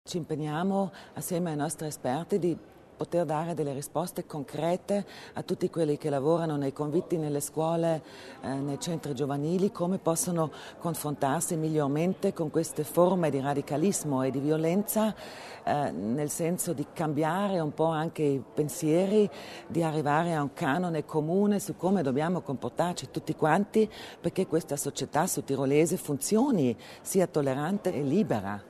ci impegniamo assieme ai nostri esperti di poter dare delle risposte concrete a tutti quelli che lavorano nei convitti, nelle scuole, nei centri giovanili, come possono confrontarsi migliormente con queste forme di radicalismo e di violenza, nel senso di cambiare un po' anche i pensieri, di arrivare a un canone comune su come dobbiamo comportarci tutti quanti perché questa società sudtirolese funzioni, sia tollerante e libera.